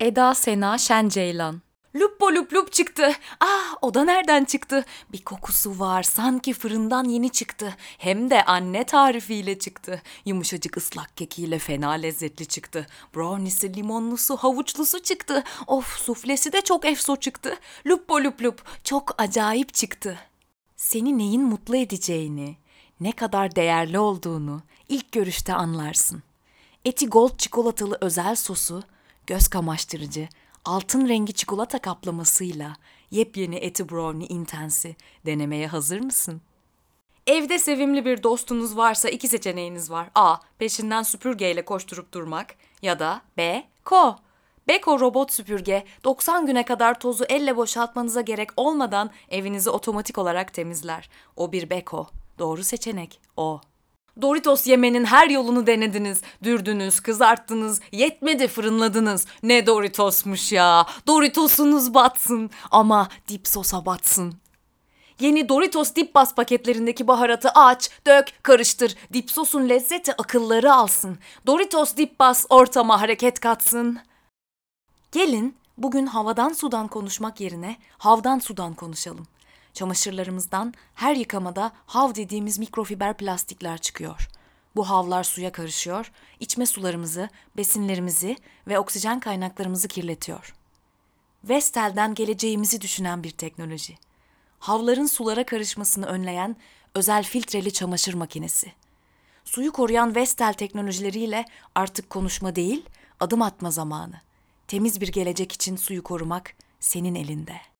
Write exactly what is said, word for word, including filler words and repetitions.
Eda Sena Şenceylan. Lupo lup lup çıktı. Ah, o da nereden çıktı? Bir kokusu var, sanki fırından yeni çıktı. Hem de anne tarifiyle çıktı. Yumuşacık ıslak kekiyle fena lezzetli çıktı. Brownie'si, limonlusu, havuçlusu çıktı. Of, suflesi de çok efso çıktı. Lupo lup lup, çok acayip çıktı. Seni neyin mutlu edeceğini, ne kadar değerli olduğunu ilk görüşte anlarsın. Eti gold çikolatalı özel sosu, göz kamaştırıcı, altın rengi çikolata kaplamasıyla yepyeni eti brownie intensi denemeye hazır mısın? Evde sevimli bir dostunuz varsa iki seçeneğiniz var. A. Peşinden süpürgeyle koşturup durmak ya da B. Ko. Beko robot süpürge doksan güne kadar tozu elle boşaltmanıza gerek olmadan evinizi otomatik olarak temizler. O bir Beko. Doğru seçenek o. Doritos yemenin her yolunu denediniz. Dürdünüz, kızarttınız, yetmedi fırınladınız. Ne Doritos'muş ya. Doritos'unuz batsın ama dip sosa batsın. Yeni Doritos Dip Bas paketlerindeki baharatı aç, dök, karıştır. Dip sosun lezzeti akılları alsın. Doritos Dip Bas ortama hareket katsın. Gelin bugün havadan sudan konuşmak yerine havdan sudan konuşalım. Çamaşırlarımızdan her yıkamada hav dediğimiz mikrofiber plastikler çıkıyor. Bu havlar suya karışıyor, içme sularımızı, besinlerimizi ve oksijen kaynaklarımızı kirletiyor. Vestel'den geleceğimizi düşünen bir teknoloji. Havların sulara karışmasını önleyen özel filtreli çamaşır makinesi. Suyu koruyan Vestel teknolojileriyle artık konuşma değil, adım atma zamanı. Temiz bir gelecek için suyu korumak senin elinde.